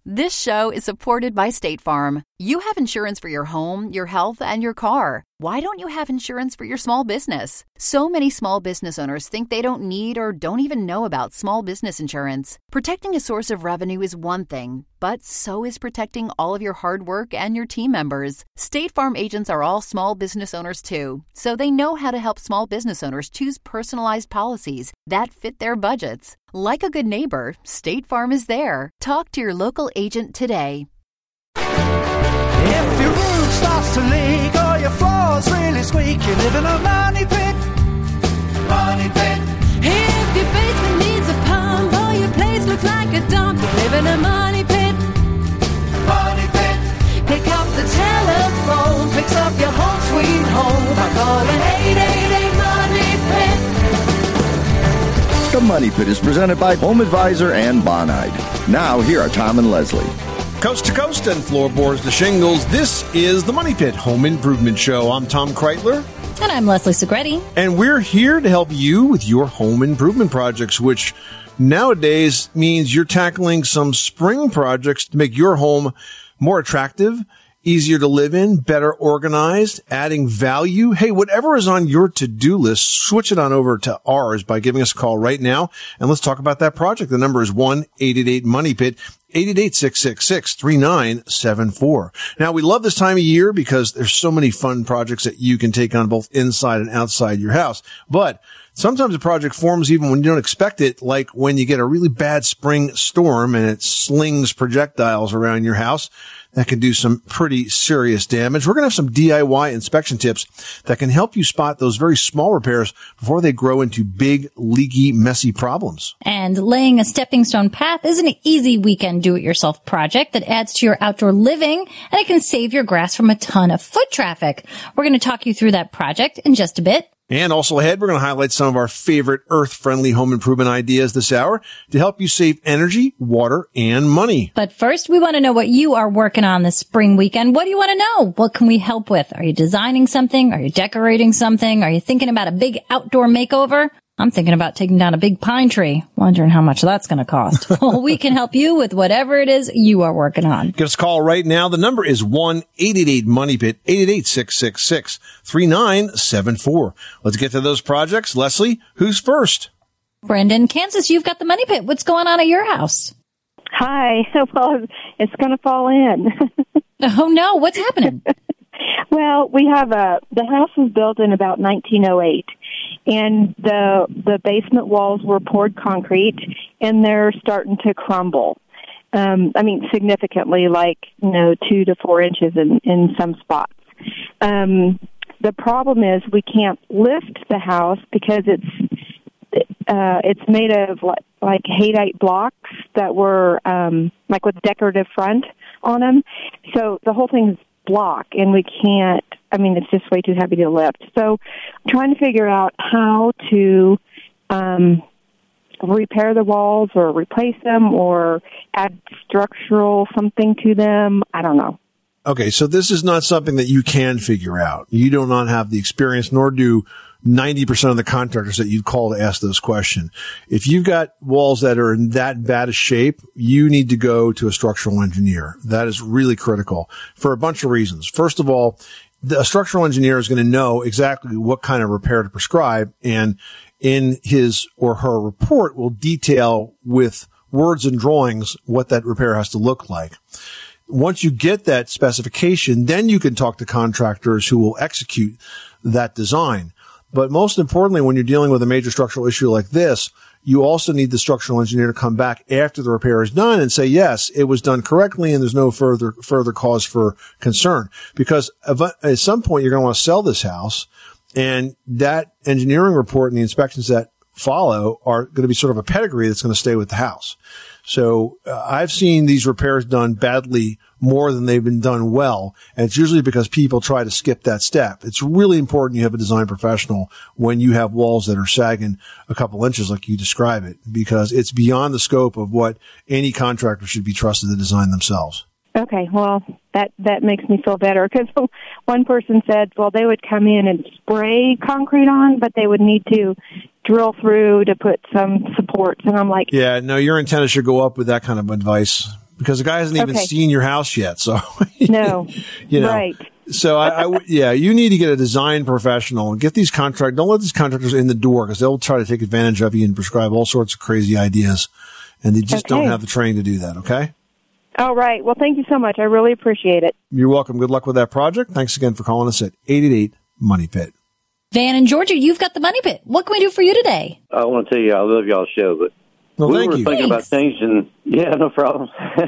This show is supported by State Farm. You have insurance for your home, your health, and your car. Why don't you have insurance for your small business? So many small business owners think they don't need or don't even know about small business insurance. Protecting a source of revenue is one thing, but so is protecting all of your hard work and your team members. State Farm agents are all small business owners too, so they know how to help small business owners choose personalized policies that fit their budgets. Like a good neighbor, State Farm is there. Talk to your local agent today. If your roof starts to leak or your floor's really squeak, you live in a money pit. Money pit. If your basement needs a pump or your place looks like a dump, you live in a money pit. Money pit. Pick up the telephone, fix up your home sweet home by calling 888 Money Pit. The Money Pit is presented by Home Advisor and Bonide. Now, here are Tom and Leslie. Coast to coast and floorboards to shingles, this is the Money Pit Home Improvement Show. I'm Tom Kreitler. And I'm Leslie Segretti. And we're here to help you with your home improvement projects, which nowadays means you're tackling some spring projects to make your home more attractive, easier to live in, better organized, adding value. Hey, whatever is on your to-do list, switch it on over to ours by giving us a call right now, and let's talk about that project. The number is 1-888-MONEY-PIT, 888-666-3974. Now, we love this time of year because there's so many fun projects that you can take on both inside and outside your house. But sometimes a project forms even when you don't expect it, like when you get a really bad spring storm and it slings projectiles around your house. That can do some pretty serious damage. We're going to have some DIY inspection tips that can help you spot those very small repairs before they grow into big, leaky, messy problems. And laying a stepping stone path is an easy weekend do-it-yourself project that adds to your outdoor living, and it can save your grass from a ton of foot traffic. We're going to talk you through that project in just a bit. And also ahead, we're going to highlight some of our favorite earth-friendly home improvement ideas this hour to help you save energy, water, and money. But first, we want to know what you are working on this spring weekend. What do you want to know? What can we help with? Are you designing something? Are you decorating something? Are you thinking about a big outdoor makeover? I'm thinking about taking down a big pine tree, wondering how much that's going to cost. Well, we can help you with whatever it is you are working on. Give us a call right now. The number is 1-888-MONEY-PIT, 888-666-3974. Let's get to those projects. Leslie, who's first? Brendan, Kansas, you've got the Money Pit. What's going on at your house? Hi. Well, it's going to fall in. Oh, no. What's happening? Well, we have the house was built in about 1908, and the basement walls were poured concrete, and they're starting to crumble. Significantly, 2 to 4 inches in some spots. The problem is we can't lift the house because it's made of like Haydite blocks that were with decorative front on them. So the whole thing's block, and we can't. It's just way too heavy to lift. So I'm trying to figure out how to repair the walls or replace them or add structural something to them. I don't know. Okay, so this is not something that you can figure out. You do not have the experience, nor do 90% of the contractors that you'd call to ask those questions. If you've got walls that are in that bad a shape, you need to go to a structural engineer. That is really critical for a bunch of reasons. First of all, the structural engineer is going to know exactly what kind of repair to prescribe, and in his or her report will detail with words and drawings what that repair has to look like. Once you get that specification, then you can talk to contractors who will execute that design. But most importantly, when you're dealing with a major structural issue like this, you also need the structural engineer to come back after the repair is done and say, yes, it was done correctly and there's no further cause for concern. Because at some point you're going to want to sell this house, and that engineering report and the inspections that follow are going to be sort of a pedigree that's going to stay with the house. So I've seen these repairs done badly more than they've been done well, and it's usually because people try to skip that step. It's really important you have a design professional when you have walls that are sagging a couple inches like you describe it, because it's beyond the scope of what any contractor should be trusted to design themselves. Okay, well, that makes me feel better, because one person said, well, they would come in and spray concrete on, but they would need to drill through to put some supports, and I'm like... Yeah, no, your antenna should go up with that kind of advice, because the guy hasn't even seen your house yet. So, No. Right. So you need to get a design professional and get these contractors. Don't let these contractors in the door because they'll try to take advantage of you and prescribe all sorts of crazy ideas. And they just don't have the training to do that. Okay. All right. Well, thank you so much. I really appreciate it. You're welcome. Good luck with that project. Thanks again for calling us at 888 Money Pit. Van in Georgia, you've got the Money Pit. What can we do for you today? I want to tell you, I love y'all's show, but we were thinking about changing. Yeah, no problem.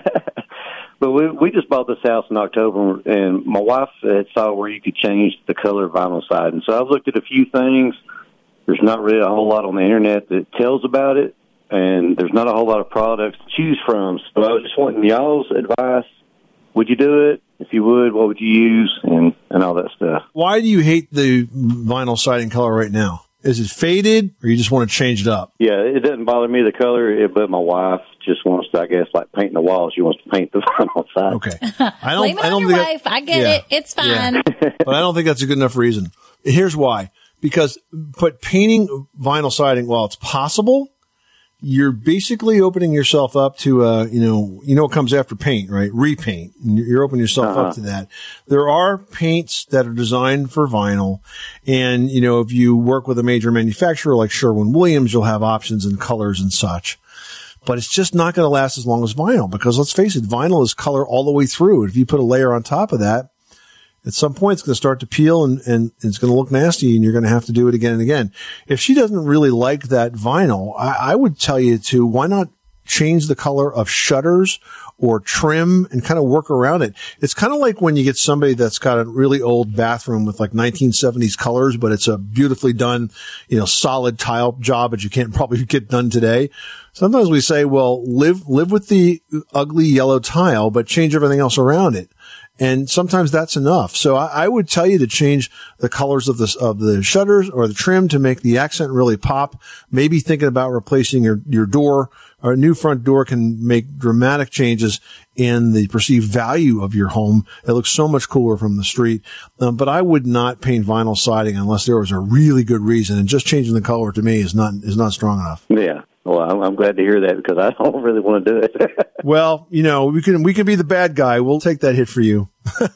But we just bought this house in October, and my wife had saw where you could change the color vinyl siding. So I've looked at a few things. There's not really a whole lot on the internet that tells about it, and there's not a whole lot of products to choose from. So I was just wanting y'all's advice. Would you do it? If you would, what would you use, and all that stuff? Why do you hate the vinyl siding color right now? Is it faded, or you just want to change it up? Yeah, it doesn't bother me, the color, but my wife just wants to, I guess, like painting the walls. She wants to paint the vinyl side. Okay. Blame it on your wife. I get it. It's fine. Yeah. But I don't think that's a good enough reason. Here's why. Because painting vinyl siding, while it's possible, you're basically opening yourself up to, what comes after paint, right? Repaint. You're opening yourself up to that. There are paints that are designed for vinyl. And, if you work with a major manufacturer like Sherwin-Williams, you'll have options in colors and such. But it's just not going to last as long as vinyl because let's face it, vinyl is color all the way through. And if you put a layer on top of that, at some point, it's going to start to peel and it's going to look nasty and you're going to have to do it again and again. If she doesn't really like that vinyl, I would tell you why not change the color of shutters or trim and kind of work around it. It's kind of like when you get somebody that's got a really old bathroom with like 1970s colors, but it's a beautifully done, solid tile job that you can't probably get done today. Sometimes we say, well, live with the ugly yellow tile, but change everything else around it. And sometimes that's enough. So I would tell you to change the colors of the shutters or the trim to make the accent really pop. Maybe thinking about replacing your door or a new front door can make dramatic changes in the perceived value of your home. It looks so much cooler from the street. But I would not paint vinyl siding unless there was a really good reason. And just changing the color to me is not strong enough. Yeah. Well, I'm glad to hear that because I don't really want to do it. Well, we can be the bad guy. We'll take that hit for you.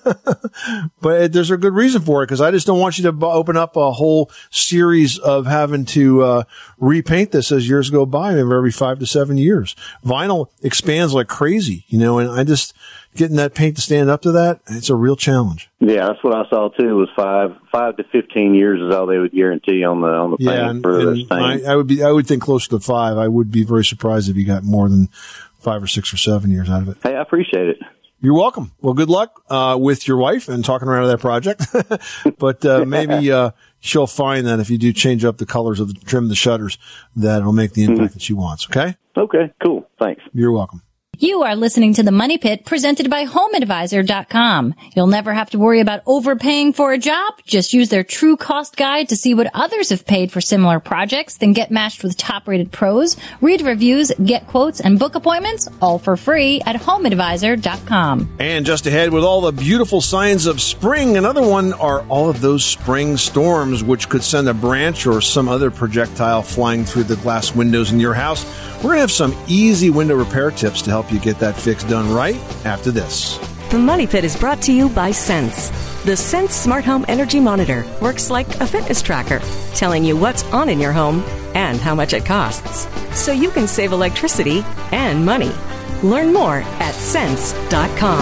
But there's a good reason for it because I just don't want you to open up a whole series of having to repaint this as years go by, maybe every 5 to 7 years. Vinyl expands like crazy, and I just getting that paint to stand up to that, it's a real challenge. Yeah, that's what I saw too. Was 5 to 15 years is all they would guarantee on the paint for those things. I would think closer to 5. I would be very surprised if you got more than 5 or 6 or 7 years out of it. Hey, I appreciate it. You're welcome. Well, good luck with your wife and talking around that project. But maybe she'll find that if you do change up the colors of the trim, the shutters, that it'll make the impact that she wants. Okay? Okay, cool. Thanks. You're welcome. You are listening to The Money Pit presented by HomeAdvisor.com. You'll never have to worry about overpaying for a job. Just use their true cost guide to see what others have paid for similar projects, then get matched with top-rated pros, read reviews, get quotes, and book appointments, all for free at HomeAdvisor.com. And just ahead with all the beautiful signs of spring, another one are all of those spring storms, which could send a branch or some other projectile flying through the glass windows in your house. We're going to have some easy window repair tips to help you get that fix done right after this. The Money Pit is brought to you by Sense. The Sense Smart Home Energy Monitor works like a fitness tracker, telling you what's on in your home and how much it costs, so you can save electricity and money. Learn more at sense.com.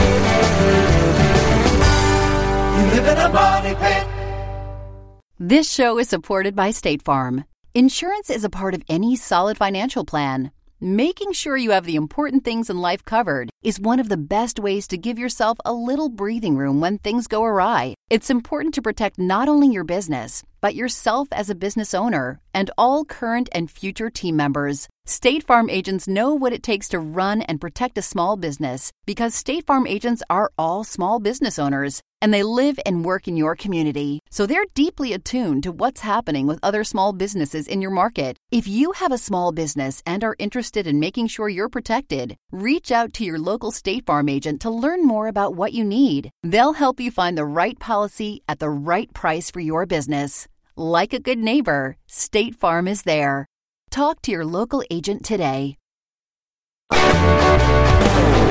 You live in a money pit. This show is supported by State Farm. Insurance is a part of any solid financial plan. Making sure you have the important things in life covered is one of the best ways to give yourself a little breathing room when things go awry. It's important to protect not only your business, but yourself as a business owner and all current and future team members. State Farm agents know what it takes to run and protect a small business because State Farm agents are all small business owners and they live and work in your community. So they're deeply attuned to what's happening with other small businesses in your market. If you have a small business and are interested in making sure you're protected, reach out to your local State Farm agent to learn more about what you need. They'll help you find the right policy at the right price for your business. Like a good neighbor, State Farm is there. Talk to your local agent today.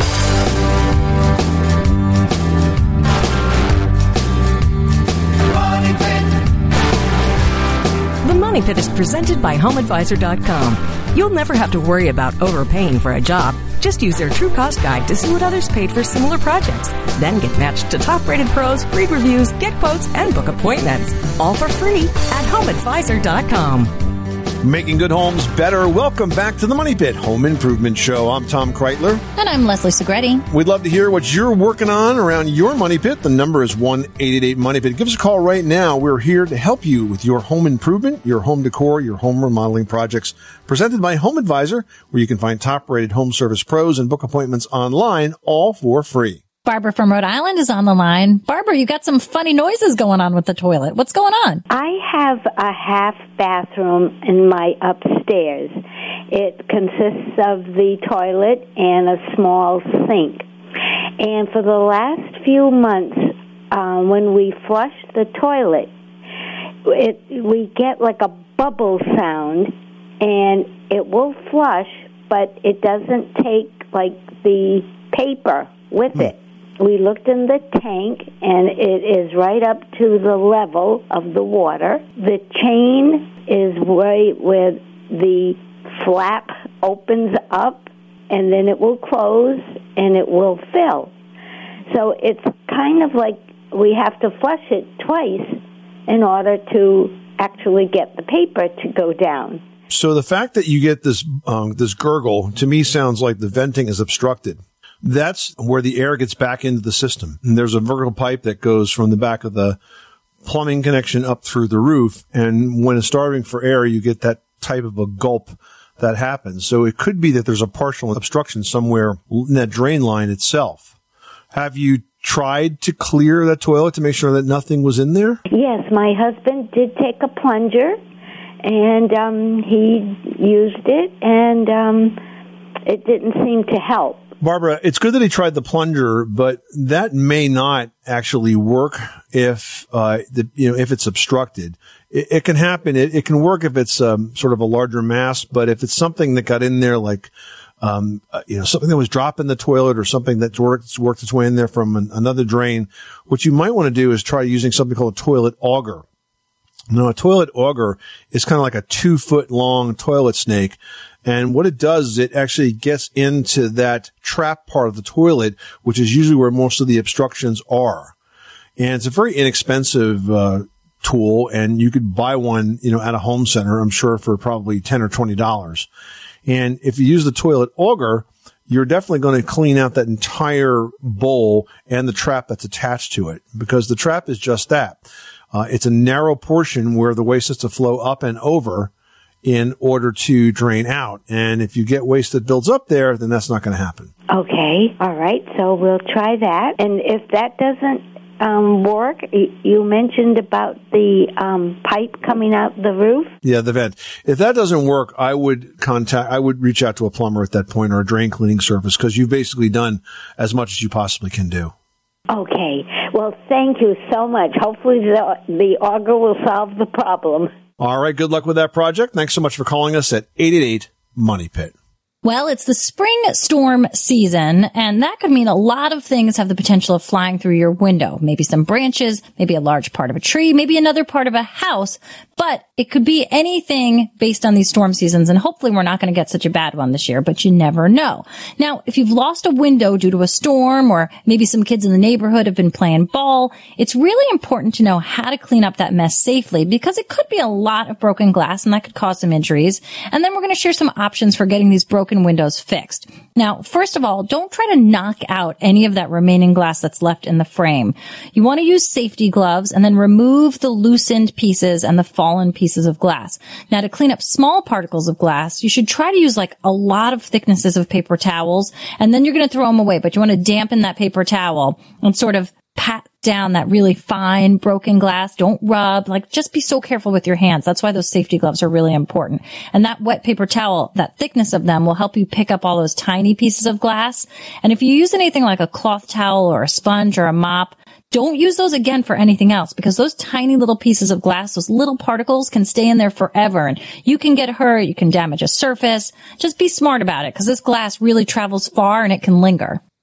Money Pit is presented by HomeAdvisor.com. You'll never have to worry about overpaying for a job. Just use their True Cost Guide to see what others paid for similar projects. Then get matched to top-rated pros, read reviews, get quotes, and book appointments. All for free at HomeAdvisor.com. Making good homes better. Welcome back to the Money Pit Home Improvement Show. I'm Tom Kreitler. And I'm Leslie Segretti. We'd love to hear what you're working on around your Money Pit. The number is 1-888-MONEY-PIT. Give us a call right now. We're here to help you with your home improvement, your home decor, your home remodeling projects. Presented by Home Advisor, where you can find top-rated home service pros and book appointments online, all for free. Barbara from Rhode Island is on the line. Barbara, you got some funny noises going on with the toilet. What's going on? I have a half bathroom in my upstairs. It consists of the toilet and a small sink. And for the last few months, when we flush the toilet, we get like a bubble sound, and it will flush, but it doesn't take like the paper with it. We looked in the tank, and it is right up to the level of the water. The chain is right where the flap opens up, and then it will close, and it will fill. So it's kind of like we have to flush it twice in order to actually get the paper to go down. So the fact that you get this gurgle, to me, sounds like the venting is obstructed. That's where the air gets back into the system. And there's a vertical pipe that goes from the back of the plumbing connection up through the roof. And when it's starving for air, you get that type of a gulp that happens. So it could be that there's a partial obstruction somewhere in that drain line itself. Have you tried to clear that toilet to make sure that nothing was in there? Yes, my husband did take a plunger, and he used it, and it didn't seem to help. Barbara, it's good that he tried the plunger, but that may not actually work if it's obstructed. It can happen. It can work if it's sort of a larger mass, but if it's something that got in there, like something that was dropped in the toilet or something that's worked its way in there from another drain, what you might want to do is try using something called a toilet auger. Now, a toilet auger is kind of like a 2-foot long toilet snake. And what it does is it actually gets into that trap part of the toilet, which is usually where most of the obstructions are. And it's a very inexpensive tool, and you could buy one, at a home center, I'm sure, for probably $10 or $20. And if you use the toilet auger, you're definitely going to clean out that entire bowl and the trap that's attached to it, because the trap is just that. It's a narrow portion where the waste has to flow up and over in order to drain out. And if you get waste that builds up there, then that's not going to happen. Okay. All right. So we'll try that. And if that doesn't work, you mentioned about the pipe coming out the roof. Yeah, the vent. If that doesn't work, I would reach out to a plumber at that point, or a drain cleaning service, because you've basically done as much as you possibly can do. Okay. Well, thank you so much. Hopefully the auger will solve the problem. All right. Good luck with that project. Thanks so much for calling us at 888-MONEY-PIT. Well, it's the spring storm season, and that could mean a lot of things have the potential of flying through your window. Maybe some branches, maybe a large part of a tree, maybe another part of a house, but it could be anything based on these storm seasons, and hopefully we're not going to get such a bad one this year, but you never know. Now, if you've lost a window due to a storm, or maybe some kids in the neighborhood have been playing ball, it's really important to know how to clean up that mess safely, because it could be a lot of broken glass, and that could cause some injuries. And then we're going to share some options for getting these broken windows fixed. Now, first of all, don't try to knock out any of that remaining glass that's left in the frame. You want to use safety gloves and then remove the loosened pieces and the fallen pieces of glass. Now, to clean up small particles of glass, you should try to use like a lot of thicknesses of paper towels, and then you're going to throw them away, but you want to dampen that paper towel and sort of pat down that really fine broken glass. Don't rub, just be so careful with your hands. That's why those safety gloves are really important. And that wet paper towel, that thickness of them will help you pick up all those tiny pieces of glass. And if you use anything like a cloth towel or a sponge or a mop, don't use those again for anything else, because those tiny little pieces of glass, those little particles, can stay in there forever, and you can get hurt, you can damage a surface. Just be smart about it, because this glass really travels far and it can linger.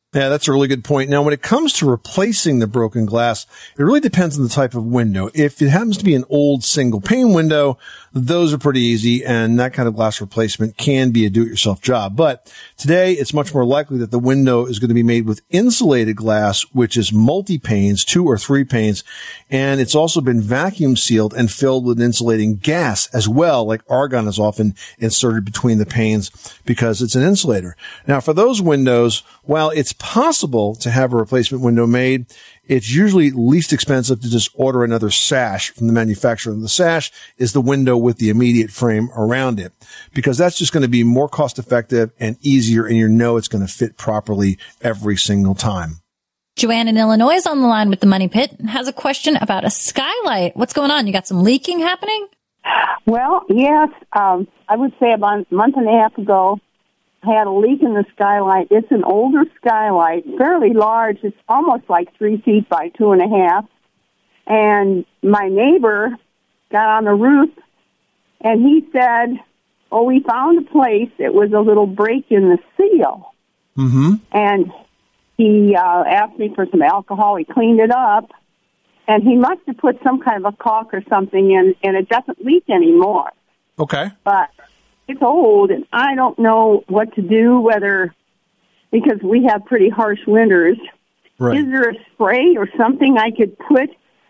Yeah, that's a really good point. Now, when it comes to replacing the broken glass, it really depends on the type of window. If it happens to be an old single pane window, those are pretty easy, and that kind of glass replacement can be a do-it-yourself job. But today, it's much more likely that the window is going to be made with insulated glass, which is multi-panes, 2 or 3 panes, and it's also been vacuum sealed and filled with insulating gas as well, like argon is often inserted between the panes because it's an insulator. Now, for those windows, while it's possible to have a replacement window made, it's usually least expensive to just order another sash from the manufacturer. And the sash is the window with the immediate frame around it, because that's just going to be more cost effective and easier, and you know it's going to fit properly every single time. Joanne in Illinois is on the line with the Money Pit and has a question about a skylight. What's going on? You got some leaking happening? Well, yes. I would say about a month and a half ago, I had a leak in the skylight. It's an older skylight, fairly large. It's almost like 3 feet by 2.5. And my neighbor got on the roof, and he said, "Oh, we found a place. It was a little break in the seal." Mm-hmm. And he asked me for some alcohol. He cleaned it up, and he must have put some kind of a caulk or something in, and it doesn't leak anymore. Okay. But it's old, and I don't know what to do, because we have pretty harsh winters. Right. Is there a spray or something I could put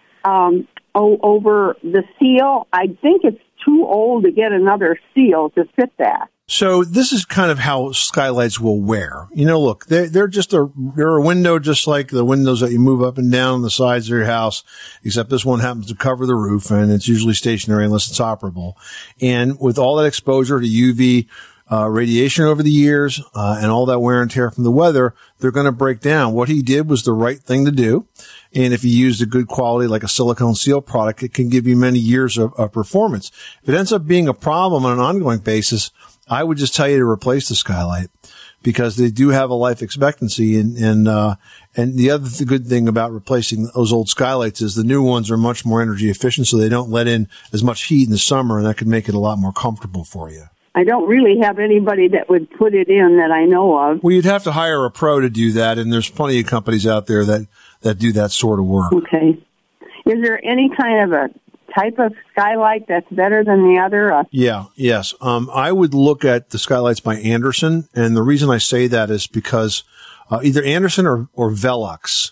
over the seal? I think it's too old to get another seal to fit that. So this is kind of how skylights will wear. You know, look, they're a window just like the windows that you move up and down on the sides of your house, except this one happens to cover the roof, and it's usually stationary unless it's operable. And with all that exposure to UV radiation over the years and all that wear and tear from the weather, they're going to break down. What he did was the right thing to do. And if you used a good quality, like a silicone seal product, it can give you many years of performance. If it ends up being a problem on an ongoing basis, I would just tell you to replace the skylight, because they do have a life expectancy. And the other good thing about replacing those old skylights is the new ones are much more energy efficient, so they don't let in as much heat in the summer, and that can make it a lot more comfortable for you. I don't really have anybody that would put it in that I know of. Well, you'd have to hire a pro to do that, and there's plenty of companies out there that do that sort of work. Okay. Is there any kind of a type of skylight that's better than the other? Yes. I would look at the skylights by Andersen, and the reason I say that is because either Andersen or Velux,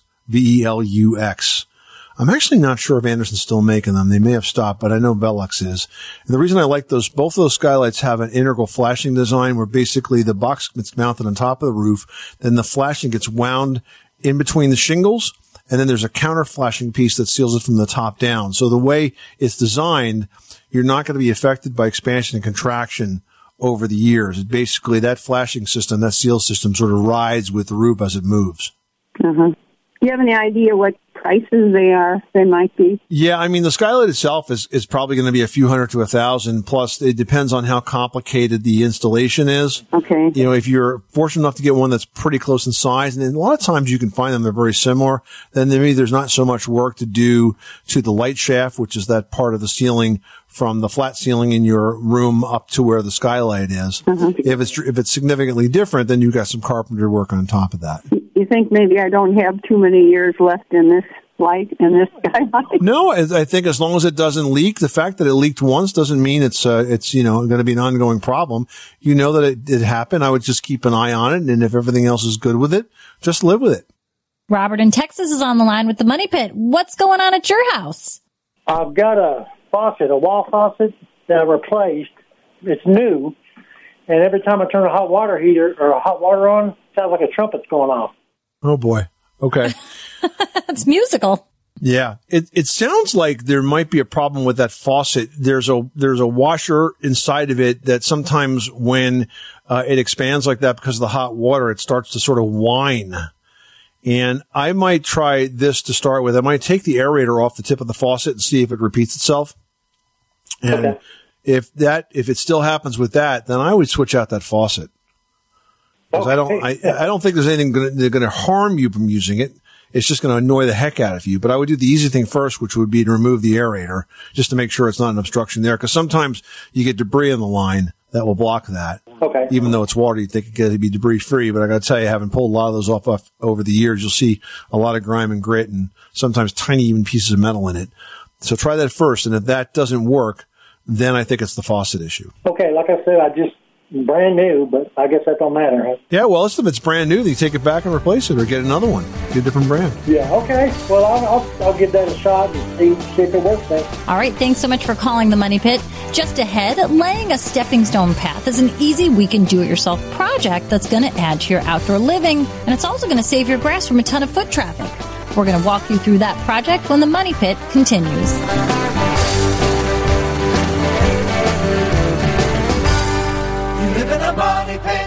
Velux. I'm actually not sure if Andersen's still making them. They may have stopped, but I know Velux is. And the reason I like both those skylights have an integral flashing design where basically the box gets mounted on top of the roof, then the flashing gets wound in between the shingles, and then there's a counter flashing piece that seals it from the top down. So the way it's designed, you're not going to be affected by expansion and contraction over the years. It basically, that flashing system, that seal system sort of rides with the roof as it moves. Uh-huh. Do you have any idea what prices they might be? Yeah, I mean, the skylight itself is probably going to be a few hundred to $1,000. Plus, it depends on how complicated the installation is. Okay. You know, if you're fortunate enough to get one that's pretty close in size, and a lot of times you can find them, they're very similar, then maybe there's not so much work to do to the light shaft, which is that part of the ceiling from the flat ceiling in your room up to where the skylight is. Uh-huh. If it's significantly different, then you've got some carpentry work on top of that. You think maybe I don't have too many years left in this light, in this skylight? No, I think as long as it doesn't leak, the fact that it leaked once doesn't mean it's going to be an ongoing problem. You know that it happened. I would just keep an eye on it, and if everything else is good with it, just live with it. Robert in Texas is on the line with the Money Pit. What's going on at your house? I've got a wall faucet that I replaced. It's new, and every time I turn a hot water heater or hot water on, it sounds like a trumpet's going off. Oh boy. Okay. It's musical. Yeah. It sounds like there might be a problem with that faucet. There's a washer inside of it that sometimes when it expands like that because of the hot water, it starts to sort of whine. And I might try this to start with. I might take the aerator off the tip of the faucet and see if it repeats itself. And okay. If it still happens with that, then I would switch out that faucet. Because I don't think there's anything that's going to harm you from using it. It's just going to annoy the heck out of you. But I would do the easy thing first, which would be to remove the aerator, just to make sure it's not an obstruction there. Because sometimes you get debris on the line that will block that. Okay. Even though it's water, you'd think it'd be debris free. But I got to tell you, having pulled a lot of those off over the years, you'll see a lot of grime and grit and sometimes tiny even pieces of metal in it. So try that first. And if that doesn't work, then I think it's the faucet issue. Okay. Like I said, I just brand new, but I guess that don't matter, huh? Yeah, well, if it's brand new, then you take it back and replace it or get another one. Get a different brand. Yeah, okay. Well, I'll give that a shot and see if it works then. All right, thanks so much for calling the Money Pit. Just ahead, laying a stepping stone path is an easy weekend do-it-yourself project that's going to add to your outdoor living, and it's also going to save your grass from a ton of foot traffic. We're going to walk you through that project when the Money Pit continues. Money Pit.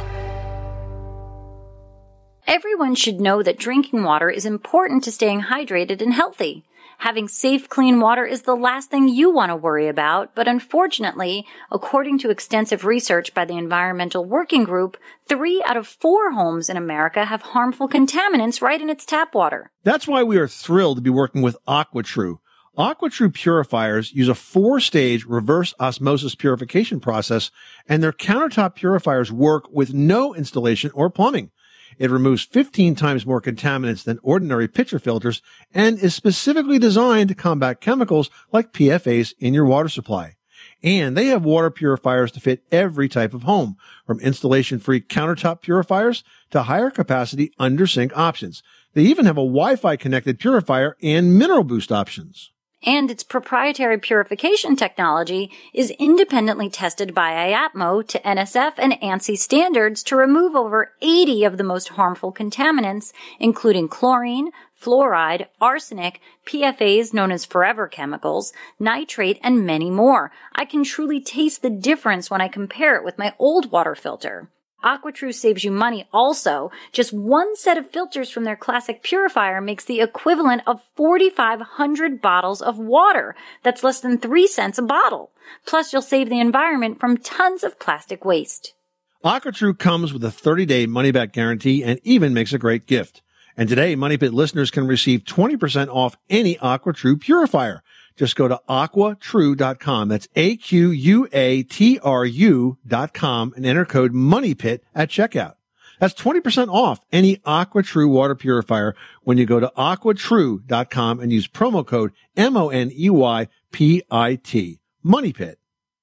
Everyone should know that drinking water is important to staying hydrated and healthy. Having safe, clean water is the last thing you want to worry about, but unfortunately, according to extensive research by the Environmental Working Group, 3 out of 4 homes in America have harmful contaminants right in its tap water. That's why we are thrilled to be working with AquaTrue. AquaTrue purifiers use a 4-stage reverse osmosis purification process, and their countertop purifiers work with no installation or plumbing. It removes 15 times more contaminants than ordinary pitcher filters and is specifically designed to combat chemicals like PFAS in your water supply. And they have water purifiers to fit every type of home, from installation-free countertop purifiers to higher capacity under-sink options. They even have a Wi-Fi connected purifier and mineral boost options. And its proprietary purification technology is independently tested by IAPMO to NSF and ANSI standards to remove over 80 of the most harmful contaminants, including chlorine, fluoride, arsenic, PFAS known as forever chemicals, nitrate, and many more. I can truly taste the difference when I compare it with my old water filter. AquaTrue saves you money also. Just one set of filters from their classic purifier makes the equivalent of 4,500 bottles of water. That's less than 3 cents a bottle. Plus, you'll save the environment from tons of plastic waste. AquaTrue comes with a 30-day money-back guarantee and even makes a great gift. And today, Money Pit listeners can receive 20% off any AquaTrue purifier. Just go to AquaTrue.com. That's AQUATRU.com and enter code MONEYPIT at checkout. That's 20% off any AquaTrue water purifier when you go to AquaTrue.com and use promo code MONEYPIT. Money Pit.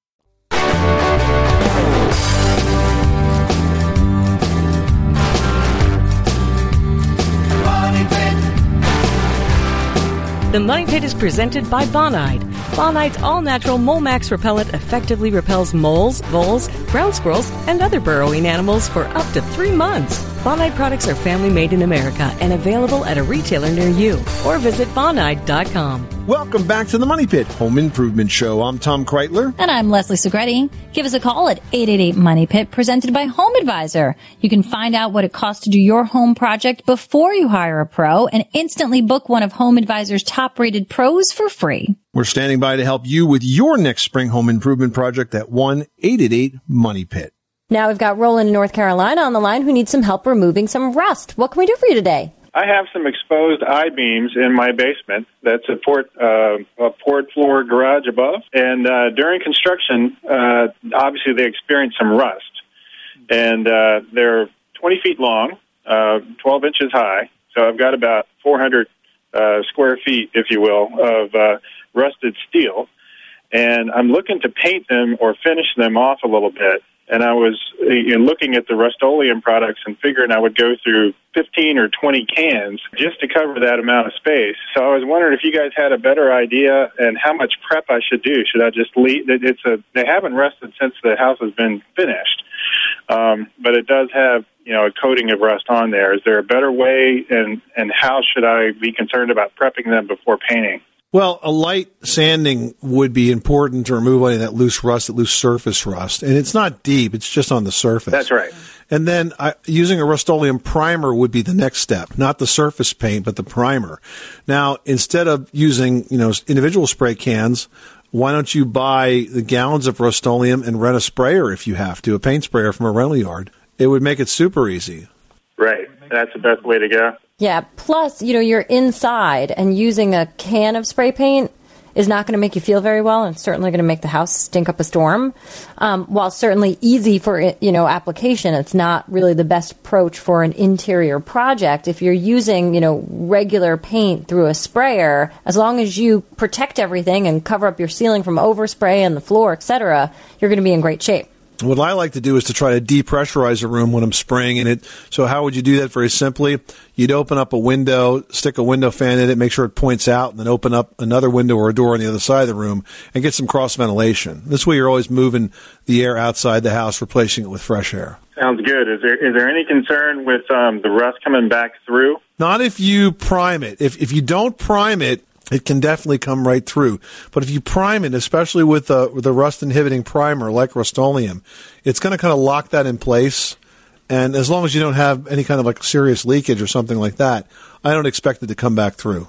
The Money Pit is presented by Bonide. Bonide's all-natural Mole-Max repellent effectively repels moles, voles, ground squirrels, and other burrowing animals for up to 3 months. Bonide products are family-made in America and available at a retailer near you. Or visit Bonide.com. Welcome back to the Money Pit Home Improvement Show. I'm Tom Kreitler. And I'm Leslie Segretti. Give us a call at 888-MONEY-PIT, presented by Home Advisor. You can find out what it costs to do your home project before you hire a pro and instantly book one of Home Advisor's top-rated pros for free. We're standing by to help you with your next spring home improvement project at 1-888-MONEY-PIT. Now we've got Roland in North Carolina on the line who needs some help removing some rust. What can we do for you today? I have some exposed I-beams in my basement that support a poured floor garage above. And during construction, obviously they experienced some rust. And they're 20 feet long, 12 inches high. So I've got about 400 square feet, if you will, of rusted steel. And I'm looking to paint them or finish them off a little bit. And I was looking at the Rust-Oleum products and figuring I would go through 15 or 20 cans just to cover that amount of space. So I was wondering if you guys had a better idea and how much prep I should do. Should I just leave? They haven't rusted since the house has been finished, but it does have a coating of rust on there. Is there a better way, and how should I be concerned about prepping them before painting? Well, a light sanding would be important to remove any of that loose rust, that loose surface rust. And it's not deep. It's just on the surface. That's right. And then using a Rust-Oleum primer would be the next step, not the surface paint, but the primer. Now, instead of using, individual spray cans, why don't you buy the gallons of Rust-Oleum and rent a sprayer if you have to, a paint sprayer from a rental yard? It would make it super easy. Right. That's the best way to go. Yeah, plus, you're inside and using a can of spray paint, is not going to make you feel very well, and certainly going to make the house stink up a storm. While certainly easy for application, it's not really the best approach for an interior project. If you're using regular paint through a sprayer, as long as you protect everything and cover up your ceiling from overspray and the floor, etc., you're going to be in great shape. What I like to do is to try to depressurize a room when I'm spraying in it. So how would you do that? Very simply, you'd open up a window, stick a window fan in it, make sure it points out, and then open up another window or a door on the other side of the room and get some cross ventilation. This way you're always moving the air outside the house, replacing it with fresh air. Sounds good. Is there any concern with the rust coming back through? Not if you prime it. If you don't prime it, it can definitely come right through. But if you prime it, especially with the rust-inhibiting primer like Rust-Oleum, it's going to kind of lock that in place. And as long as you don't have any kind of like serious leakage or something like that, I don't expect it to come back through.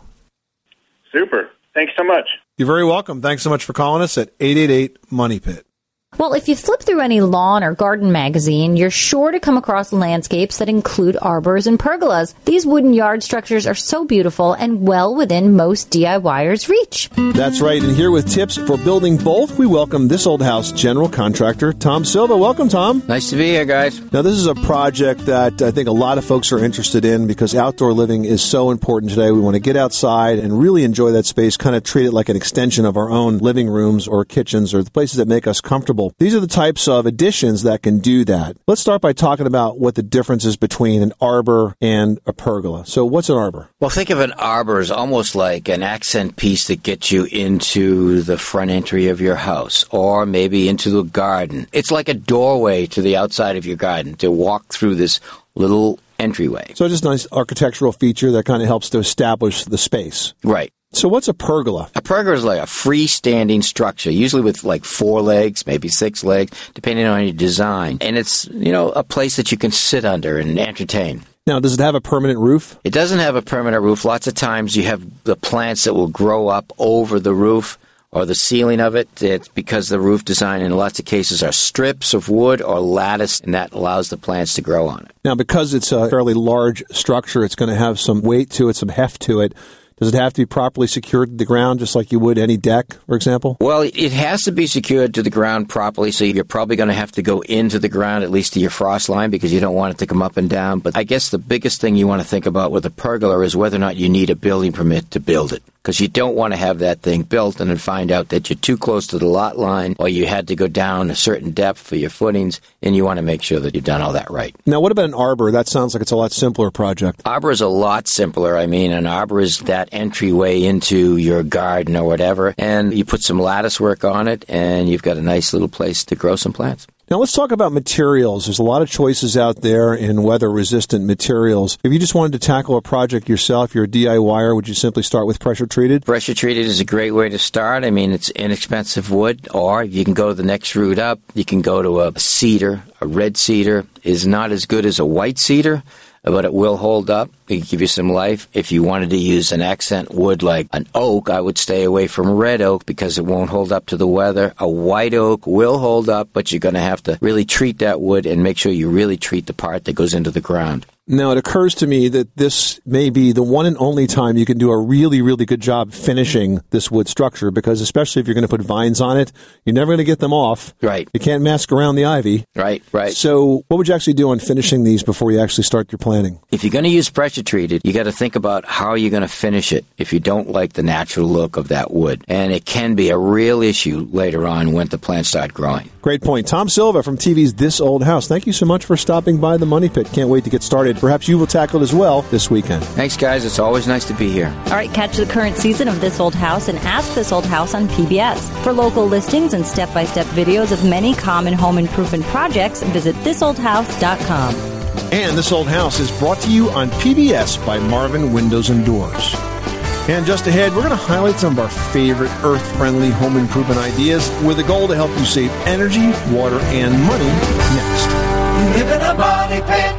Super. Thanks so much. You're very welcome. Thanks so much for calling us at 888-MONEY-PIT. Well, if you flip through any lawn or garden magazine, you're sure to come across landscapes that include arbors and pergolas. These wooden yard structures are so beautiful and well within most DIYers' reach. That's right. And here with tips for building both, we welcome This Old House general contractor, Tom Silva. Welcome, Tom. Nice to be here, guys. Now, this is a project that I think a lot of folks are interested in because outdoor living is so important today. We want to get outside and really enjoy that space, kind of treat it like an extension of our own living rooms or kitchens or the places that make us comfortable. These are the types of additions that can do that. Let's start by talking about what the difference is between an arbor and a pergola. So what's an arbor? Well, think of an arbor as almost like an accent piece that gets you into the front entry of your house or maybe into the garden. It's like a doorway to the outside of your garden to walk through this little entryway. So just a nice architectural feature that kind of helps to establish the space. Right. So what's a pergola? A pergola is like a freestanding structure, usually with like 4 legs, maybe 6 legs, depending on your design. And it's, a place that you can sit under and entertain. Now, does it have a permanent roof? It doesn't have a permanent roof. Lots of times you have the plants that will grow up over the roof or the ceiling of it. It's because the roof design in lots of cases are strips of wood or lattice, and that allows the plants to grow on it. Now, because it's a fairly large structure, it's going to have some weight to it, some heft to it. Does it have to be properly secured to the ground, just like you would any deck, for example? Well, it has to be secured to the ground properly, so you're probably going to have to go into the ground, at least to your frost line, because you don't want it to come up and down. But I guess the biggest thing you want to think about with a pergola is whether or not you need a building permit to build it, because you don't want to have that thing built and then find out that you're too close to the lot line or you had to go down a certain depth for your footings, and you want to make sure that you've done all that right. Now, what about an arbor? That sounds like it's a lot simpler project. Arbor is a lot simpler. I mean, an arbor is that entryway into your garden or whatever, and you put some lattice work on it, and you've got a nice little place to grow some plants. Now, let's talk about materials. There's a lot of choices out there in weather-resistant materials. If you just wanted to tackle a project yourself, you're a DIYer, would you simply start with pressure-treated? Pressure-treated is a great way to start. I mean, it's inexpensive wood, or you can go the next route up. You can go to a cedar. A red cedar is not as good as a white cedar, but it will hold up. It can give you some life. If you wanted to use an accent wood like an oak, I would stay away from red oak because it won't hold up to the weather. A white oak will hold up, but you're going to have to really treat that wood and make sure you really treat the part that goes into the ground. Now, it occurs to me that this may be the one and only time you can do a really, really good job finishing this wood structure, because especially if you're going to put vines on it, you're never going to get them off. Right. You can't mask around the ivy. Right. So what would you actually do on finishing these before you actually start your planning? If you're going to use pressure-treated, you got to think about how you're going to finish it if you don't like the natural look of that wood. And it can be a real issue later on when the plants start growing. Great point. Tom Silva from TV's This Old House. Thank you so much for stopping by the Money Pit. Can't wait to get started. Perhaps you will tackle it as well this weekend. Thanks, guys. It's always nice to be here. All right, catch the current season of This Old House and Ask This Old House on PBS. For local listings and step-by-step videos of many common home improvement projects, visit thisoldhouse.com. And This Old House is brought to you on PBS by Marvin Windows and Doors. And just ahead, we're going to highlight some of our favorite earth-friendly home improvement ideas with a goal to help you save energy, water, and money next. You live in a money pit.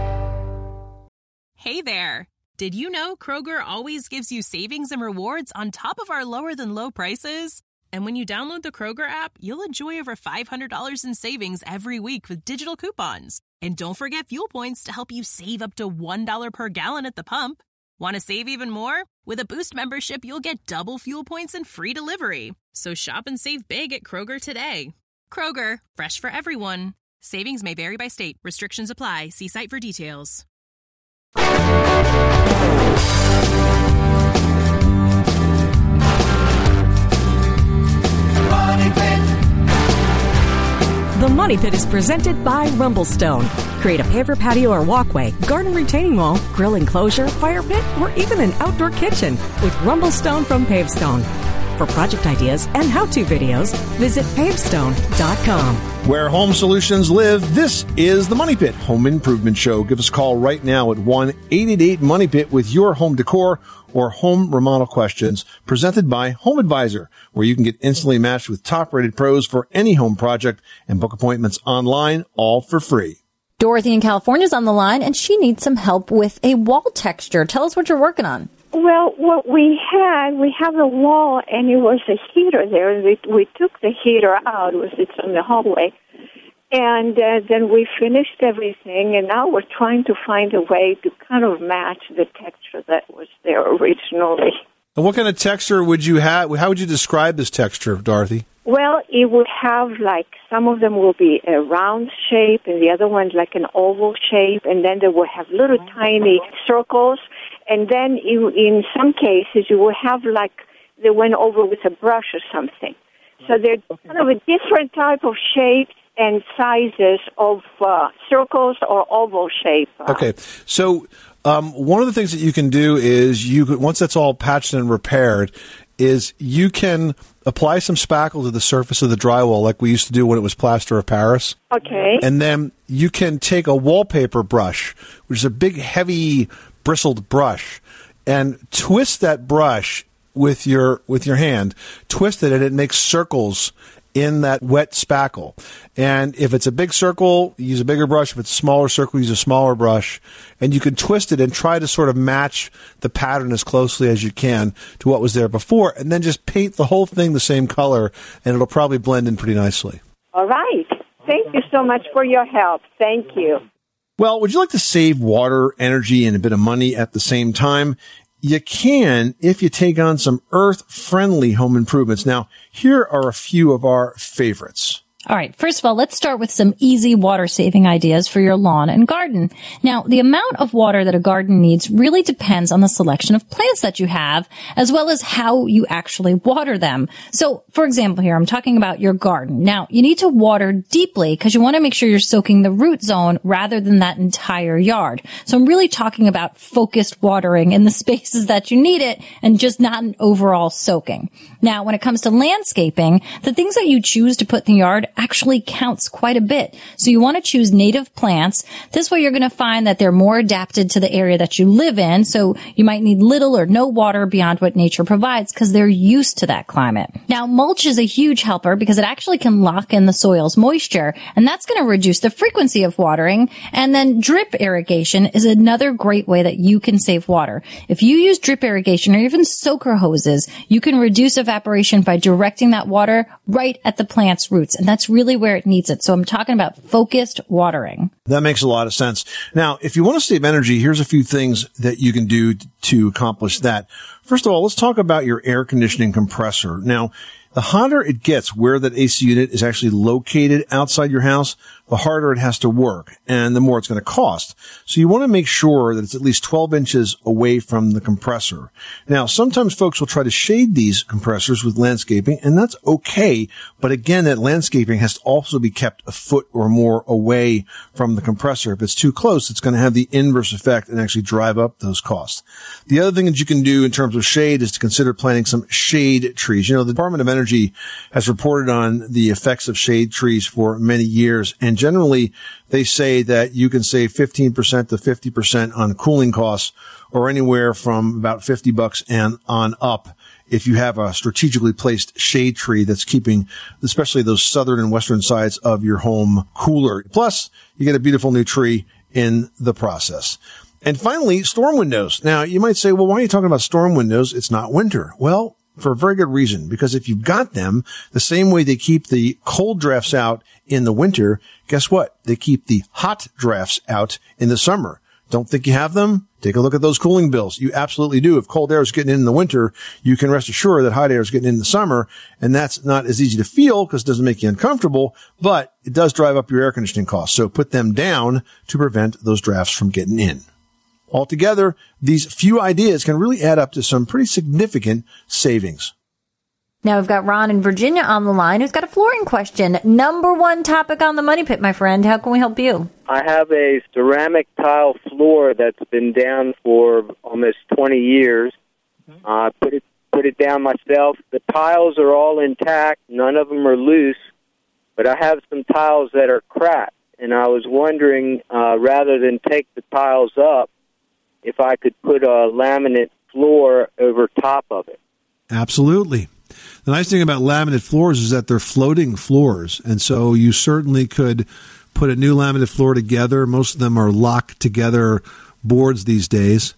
Hey there. Did you know Kroger always gives you savings and rewards on top of our lower-than-low prices? And when you download the Kroger app, you'll enjoy over $500 in savings every week with digital coupons. And don't forget fuel points to help you save up to $1 per gallon at the pump. Want to save even more? With a Boost membership, you'll get double fuel points and free delivery. So shop and save big at Kroger today. Kroger, fresh for everyone. Savings may vary by state. Restrictions apply. See site for details. Money Pit. The Money Pit is presented by Rumblestone. Create a paver patio or walkway, garden retaining wall, grill enclosure, fire pit, or even an outdoor kitchen with Rumblestone from Pavestone. For project ideas and how-to videos, visit pavestone.com. Where home solutions live, this is the Money Pit Home Improvement Show. Give us a call right now at 1-888-MONEY-PIT with your home decor or home remodel questions, presented by Home Advisor, where you can get instantly matched with top-rated pros for any home project and book appointments online, all for free. Dorothy in California is on the line, and she needs some help with a wall texture. Tell us what you're working on. Well, what we have a wall, and it was a heater there. We took the heater out. It's in the hallway. And then we finished everything, and now we're trying to find a way to kind of match the texture that was there originally. And what kind of texture would you have? How would you describe this texture, Dorothy? Well, it would have, like, some of them will be a round shape, and the other one's like an oval shape, and then they will have little tiny circles. And then in some cases, you will have, like, they went over with a brush or something. So they're kind of a different type of shapes and sizes of circles or oval shape. Okay, so one of the things that you can do is once that's all patched and repaired, is you can apply some spackle to the surface of the drywall like we used to do when it was plaster of Paris. Okay. And then you can take a wallpaper brush, which is a big, heavy, bristled brush, and twist that brush with your hand. Twist it, and it makes circles in that wet spackle. And if it's a big circle, use a bigger brush. If it's a smaller circle, use a smaller brush. And you can twist it and try to sort of match the pattern as closely as you can to what was there before. And then just paint the whole thing the same color, and it'll probably blend in pretty nicely. All right. Thank you so much for your help. Thank you. Well, would you like to save water, energy, and a bit of money at the same time? You can if you take on some earth-friendly home improvements. Now, here are a few of our favorites. All right. First of all, let's start with some easy water-saving ideas for your lawn and garden. Now, the amount of water that a garden needs really depends on the selection of plants that you have, as well as how you actually water them. So, for example, here, I'm talking about your garden. Now, you need to water deeply because you want to make sure you're soaking the root zone rather than that entire yard. So I'm really talking about focused watering in the spaces that you need it and just not an overall soaking. Now, when it comes to landscaping, the things that you choose to put in the yard actually counts quite a bit. So you want to choose native plants. This way you're going to find that they're more adapted to the area that you live in. So you might need little or no water beyond what nature provides because they're used to that climate. Now, mulch is a huge helper because it actually can lock in the soil's moisture, and that's going to reduce the frequency of watering. And then drip irrigation is another great way that you can save water. If you use drip irrigation or even soaker hoses, you can reduce evaporation by directing that water right at the plant's roots. And that's really where it needs it. So I'm talking about focused watering. That makes a lot of sense. Now, if you want to save energy, here's a few things that you can do to accomplish that. First of all, let's talk about your air conditioning compressor. Now, the hotter it gets where that AC unit is actually located outside your house, the harder it has to work and the more it's going to cost. So you want to make sure that it's at least 12 inches away from the compressor. Now, sometimes folks will try to shade these compressors with landscaping, and that's okay. But again, that landscaping has to also be kept a foot or more away from the compressor. If it's too close, it's going to have the inverse effect and actually drive up those costs. The other thing that you can do in terms of shade is to consider planting some shade trees. You know, the Department of Energy has reported on the effects of shade trees for many years, and generally they say that you can save 15% to 50% on cooling costs, or anywhere from about $50 and on up if you have a strategically placed shade tree that's keeping especially those southern and western sides of your home cooler. Plus, you get a beautiful new tree in the process. And finally, storm windows. Now, you might say, well, why are you talking about storm windows? It's not winter. Well, for a very good reason, because if you've got them, the same way they keep the cold drafts out in the winter, guess what? They keep the hot drafts out in the summer. Don't think you have them? Take a look at those cooling bills. You absolutely do. If cold air is getting in the winter, you can rest assured that hot air is getting in the summer. And that's not as easy to feel because it doesn't make you uncomfortable, but it does drive up your air conditioning costs. So put them down to prevent those drafts from getting in. Altogether, these few ideas can really add up to some pretty significant savings. Now we've got Ron in Virginia on the line who's got a flooring question. Number one topic on the Money Pit, my friend. How can we help you? I have a ceramic tile floor that's been down for almost 20 years. I put it down myself. The tiles are all intact. None of them are loose, but I have some tiles that are cracked. And I was wondering, rather than take the tiles up, if I could put a laminate floor over top of it. Absolutely. The nice thing about laminate floors is that they're floating floors, and so you certainly could put a new laminate floor together. Most of them are locked together boards these days,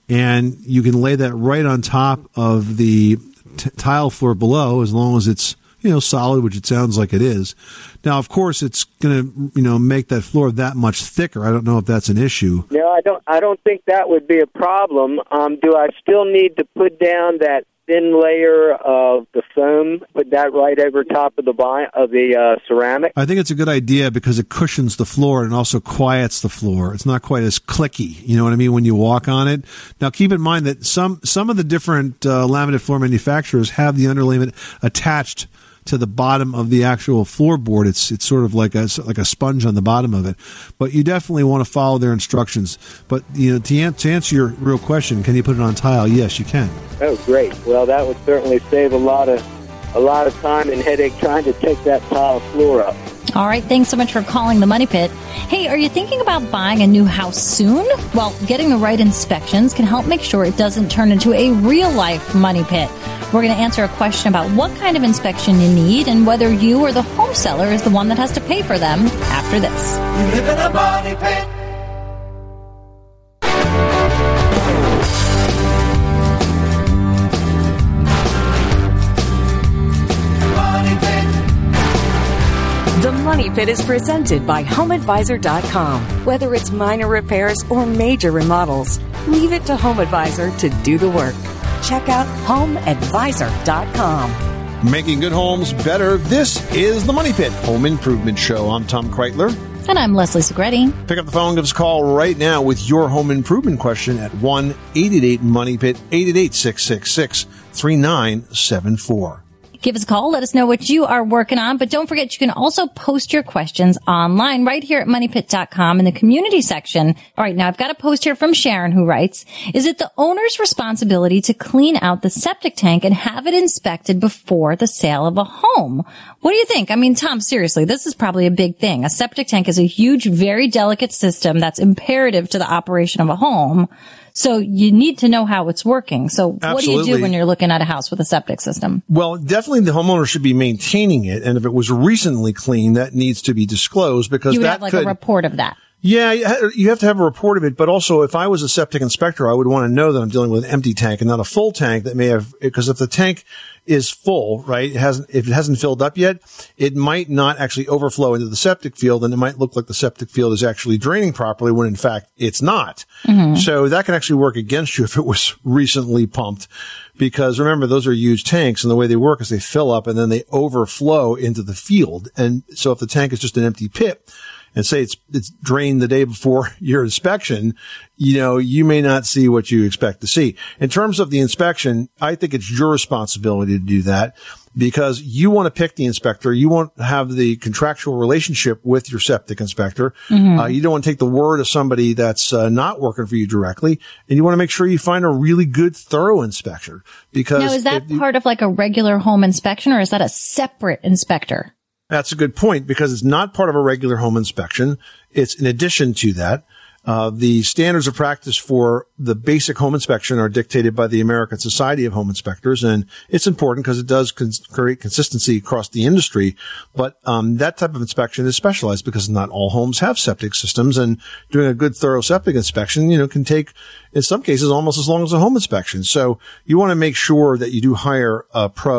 and you can lay that right on top of the tile floor below as long as it's solid, which it sounds like it is. Now, of course, it's going to make that floor that much thicker. I don't know if that's an issue. No, I don't think that would be a problem. Do I still need to put down that thin layer of the foam, put that right over top of the ceramic? I think it's a good idea because it cushions the floor and also quiets the floor. It's not quite as clicky, you know what I mean, when you walk on it. Now, keep in mind that some of the different laminate floor manufacturers have the underlayment attached to the bottom of the actual floorboard. It's sort of like a sponge on the bottom of it. But you definitely want to follow their instructions. But to answer your real question, can you put it on tile? Yes, you can. Oh, great. Well, that would certainly save a lot of time and headache trying to take that tile floor up. All right, thanks so much for calling the Money Pit. Hey, are you thinking about buying a new house soon? Well, getting the right inspections can help make sure it doesn't turn into a real-life money pit. We're going to answer a question about what kind of inspection you need and whether you or the home seller is the one that has to pay for them after this. You live in a money pit. The Money Pit is presented by HomeAdvisor.com. Whether it's minor repairs or major remodels, leave it to HomeAdvisor to do the work. Check out HomeAdvisor.com. Making good homes better. This is the Money Pit Home Improvement Show. I'm Tom Kreitler. And I'm Leslie Segretti. Pick up the phone, give us a call right now with your home improvement question at 1-888-MONEY-PIT, 888-666-3974. Give us a call. Let us know what you are working on. But don't forget, you can also post your questions online right here at moneypit.com in the community section. All right. Now I've got a post here from Sharon who writes, is it the owner's responsibility to clean out the septic tank and have it inspected before the sale of a home? What do you think? I mean, Tom, seriously, this is probably a big thing. A septic tank is a huge, very delicate system that's imperative to the operation of a home. So you need to know how it's working. So what do you do when you're looking at a house with a septic system? Well, definitely the homeowner should be maintaining it. And if it was recently cleaned, that needs to be disclosed because you would have like a report of that. Yeah, you have to have a report of it. But also, if I was a septic inspector, I would want to know that I'm dealing with an empty tank and not a full tank that may have, because if the tank is full, right, if it hasn't filled up yet, it might not actually overflow into the septic field, and it might look like the septic field is actually draining properly when in fact it's not. Mm-hmm. So that can actually work against you if it was recently pumped. Because remember, those are huge tanks, and the way they work is they fill up and then they overflow into the field. And so if the tank is just an empty pit, and say it's drained the day before your inspection, you may not see what you expect to see. In terms of the inspection, I think it's your responsibility to do that because you want to pick the inspector. You want to have the contractual relationship with your septic inspector. Mm-hmm. You don't want to take the word of somebody that's not working for you directly. And you want to make sure you find a really good, thorough inspector. Because now, is that part of like a regular home inspection, or is that a separate inspector? That's a good point because it's not part of a regular home inspection. It's in addition to that. The standards of practice for the basic home inspection are dictated by the American Society of Home Inspectors, and it's important because it does create consistency across the industry. But that type of inspection is specialized because not all homes have septic systems, and doing a good, thorough septic inspection, can take, in some cases, almost as long as a home inspection. So you want to make sure that you do hire a pro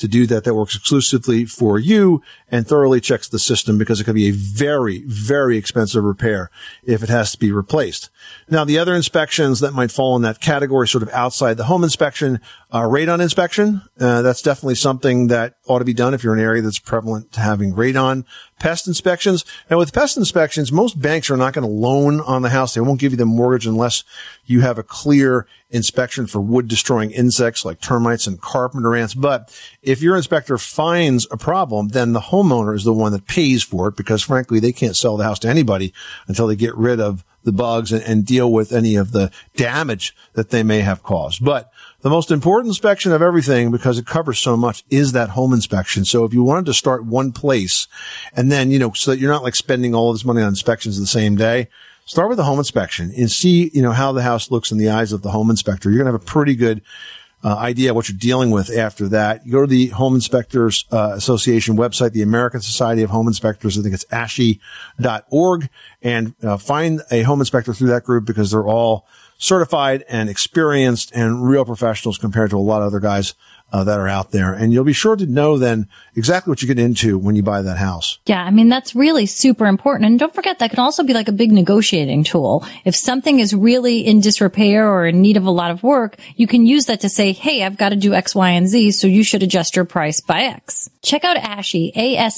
to do that works exclusively for you and thoroughly checks the system, because it could be a very, very expensive repair if it has to be replaced. Now, the other inspections that might fall in that category, sort of outside the home inspection, radon inspection. That's definitely something that ought to be done if you're in an area that's prevalent to having radon. Pest inspections. Now, with pest inspections, most banks are not going to loan on the house. They won't give you the mortgage unless you have a clear inspection for wood-destroying insects like termites and carpenter ants. But if your inspector finds a problem, then the homeowner is the one that pays for it, because, frankly, they can't sell the house to anybody until they get rid of the bugs and deal with any of the damage that they may have caused. But the most important inspection of everything, because it covers so much, is that home inspection. So if you wanted to start one place and then, so that you're not like spending all of this money on inspections the same day, start with the home inspection and see, how the house looks in the eyes of the home inspector. You're going to have a pretty good idea of what you're dealing with after that. You go to the Home Inspectors Association website, the American Society of Home Inspectors. I think it's ASHI.org, and find a home inspector through that group, because they're all certified and experienced and real professionals compared to a lot of other guys that are out there. And you'll be sure to know then exactly what you get into when you buy that house. Yeah, I mean, that's really super important. And don't forget, that can also be like a big negotiating tool. If something is really in disrepair or in need of a lot of work, you can use that to say, hey, I've got to do X, Y, and Z, so you should adjust your price by X. Check out ASHI,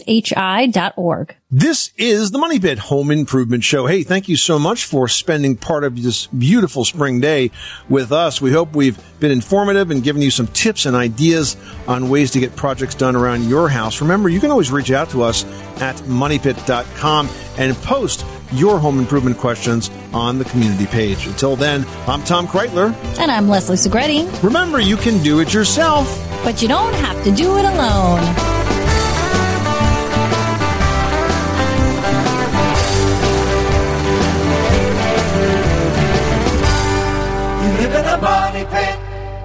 ASHI.org. This is the Money Pit Home Improvement Show. Hey, thank you so much for spending part of this beautiful spring day with us. We hope we've been informative and given you some tips and ideas on ways to get projects done around your house. Remember, you can always reach out to us at moneypit.com and post your home improvement questions on the community page. Until then, I'm Tom Kreitler. And I'm Leslie Segretti. Remember, you can do it yourself, but you don't have to do it alone. Money Pit.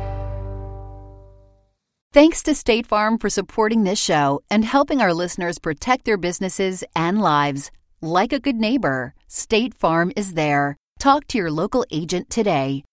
Thanks to State Farm for supporting this show and helping our listeners protect their businesses and lives. Like a good neighbor, State Farm is there. Talk to your local agent today.